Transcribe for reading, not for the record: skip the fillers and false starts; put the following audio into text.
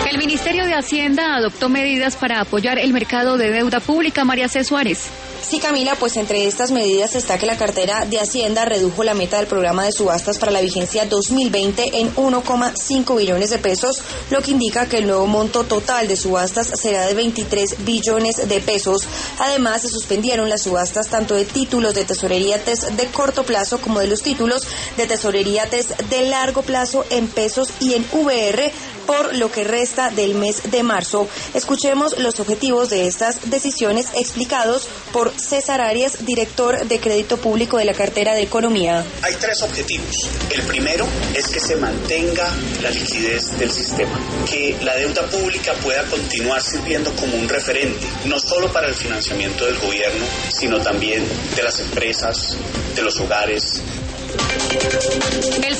El Ministerio de Hacienda adoptó medidas para apoyar el mercado de deuda pública. María C. Suárez. Sí, Camila, pues entre estas medidas está que la cartera de Hacienda redujo la meta del programa de subastas para la vigencia 2020 en 1,5 billones de pesos, lo que indica que el nuevo monto total de subastas será de 23 billones de pesos. Además, se suspendieron las subastas tanto de títulos de tesorería TES de corto plazo como de los títulos de tesorería TES de largo plazo en pesos y en VR por lo que resta del mes de marzo. Escuchemos los objetivos de estas decisiones explicados por César Arias, director de Crédito Público de la cartera de Economía. Hay tres objetivos. El primero es que se mantenga la liquidez del sistema, que la deuda pública pueda continuar sirviendo como un referente, no solo para el financiamiento del gobierno, sino también de las empresas, de los hogares.